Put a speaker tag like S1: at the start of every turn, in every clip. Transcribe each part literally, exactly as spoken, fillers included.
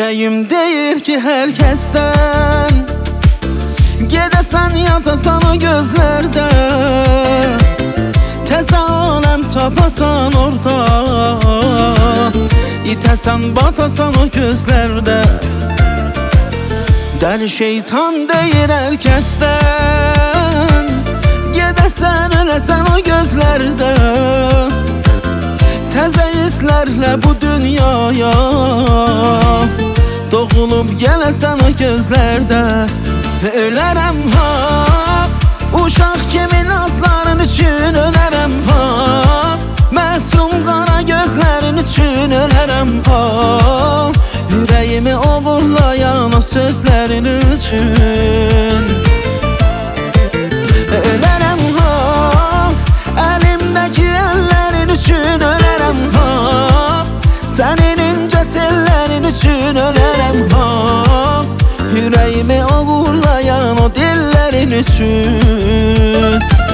S1: Ürəyim deyir ki hər kəsdən, gedəsən yatasan o gözlərdə, təzə aləm tapasan orada, itəsən batasan o gözlərdə. Dəli şeytan deyir hər kəsdən, gedəsən öləsən o gözlərdə, təzə hisslərlə bu dünyaya doğulub gələsən o gözlərdə. Ölərəm ha, uşaq kimi nazların üçün ölərəm ha, məsum qara gözlərin üçün ölərəm ha, ürəyimi oğurlayan o sözlərin üçün. Ölərəm ha, əlimdəki əllərin üçün ölərəm ha, sənin incə tellərin üçün ölərəm ha, ürəyimi oğurlayan o dillərin üçün.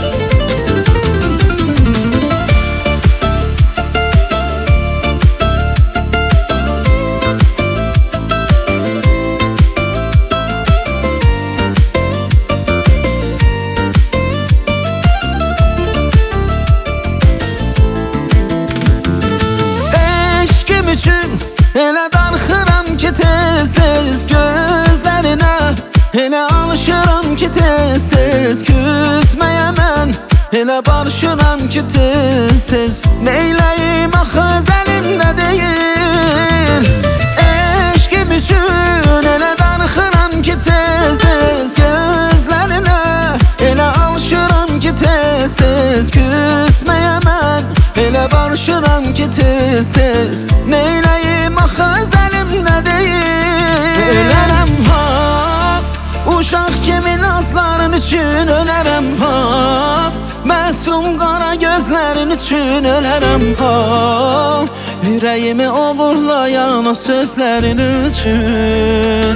S1: Elə darxıram ki tez-tez gözlərinə, elə alışıram ki tez-tez küsməyə mən, elə barışıram ki tez-tez. Neyləyim axı öz əlimdə deyil, eşqim üçün elə darxıram ki tez-tez gözlərinə, elə alışıram ki tez-tez küsməyə mən, elə barışıram ki tez-tez. Neyləyim axı öz əlimdə deyil. Ölərəm ha, uşaq kimi nazların üçün ölərəm ha, məsum qara gözlərin üçün ölərəm ha, ürəyimi oğurlayan o sözlərin üçün.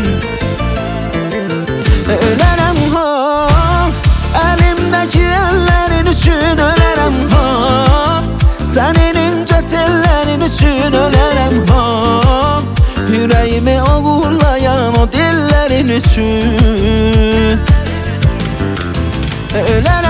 S1: Ölərəm ha, əlimdəki əllərin üçün ölərəm ha, sənin incə tellərin üçün ölərəm ha, ürəyimi oğurlayan o dillərin üçün. Ölərəm